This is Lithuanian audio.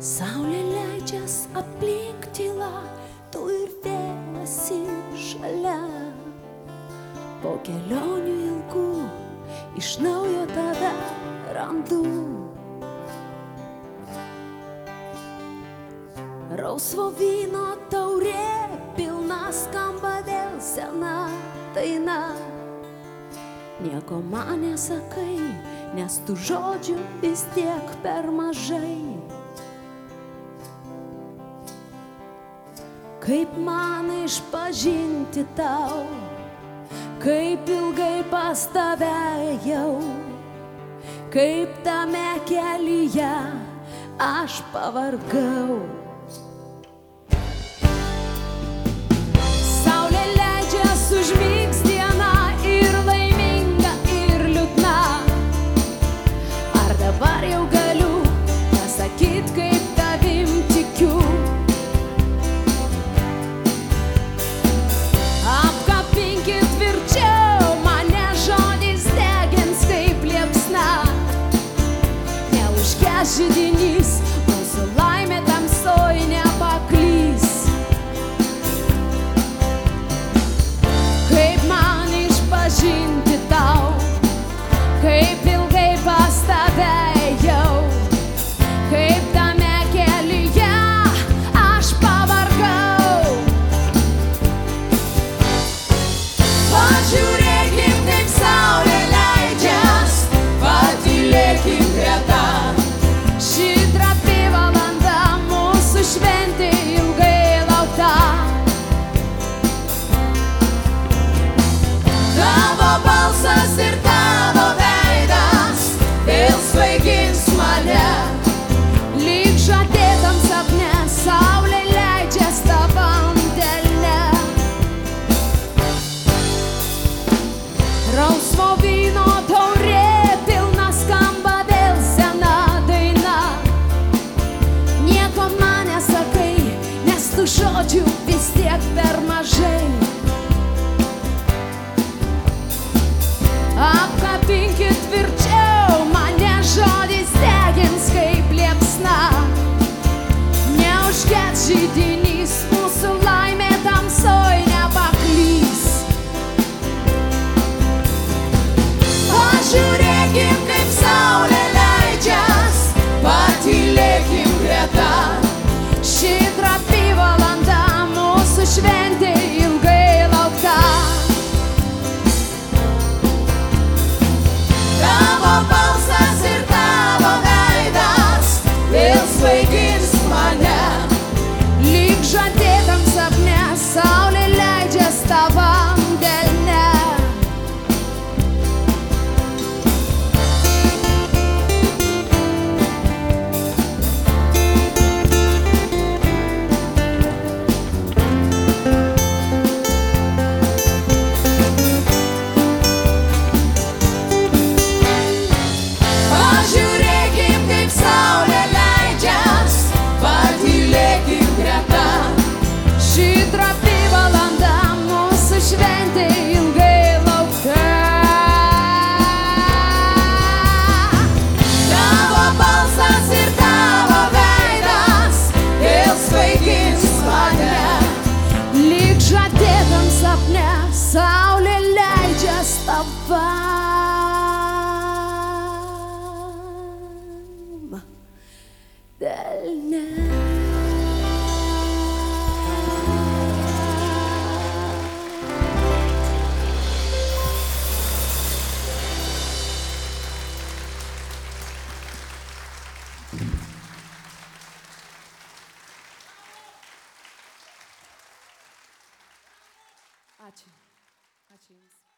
Saulė leidžias aplink tyla, tu ir vėl esi šalia. Po kelionių ilgų iš naujo tave randu. Rausvo vyno taurė pilna, skamba vėl sena daina. Nieko man nesakai, nes tų žodžių vis tiek per mažai. Kaip man išpažinti tau, kaip ilgai pas tave ėjau, kaip tame kelyje aš pavargau. Saulė leidžias užmigs diena, ir laiminga, ir liūdna. Ar dabar jau galiu pasakyt, kaip tavim tikiu? Apkapinkit tvirčiau, mane žodis degins kaip liepsna. Neužges židinys, mūsų laimė tamsoj nepaklys. Kaip man išpažinti tau, kaip ilgai pas tave ėjau, kaip tame kelyje aš pavargau. Pažiūrėkim, kaip saulė leidžias, patylėkim greta. Ši trapi valanda mūsų šventė ilgai laukta. Tavo balsas ir tavo veidas vėl svaigins mane. Lyg žadėtam sapne saulė leidžias tavam delne. Rausvo vyno taurė pilna, skamba vėl sena daina. Nieko man nesakai, nes tų žodžių vis tiek per mažai. Apkapinkit tvirčiau, mane žodis degins kaip liepsna. Neužges židinys, mūsų laimė tamsoj nepaklys. Pažiūrėkim, kaip saulė leidžias, patylėkim greta. Ši trapi valanda mūsų šventė ilgai laukta. Tavo balsas ir tavo veidas vėl svaigins mane. Lyg žadėtam sapne saulė leidžias tavam delne. Pažiūrėkim, kaip saulė leidžias, patylėkim greta. Ši trapi valanda mūsų šventė ilgai laukta. Tavo balsas ir tavo veidas vėl svaigins mane. Lyg žadėtam sapne saulė leidžias tavam delne. Ačiū. Ačiū Jums.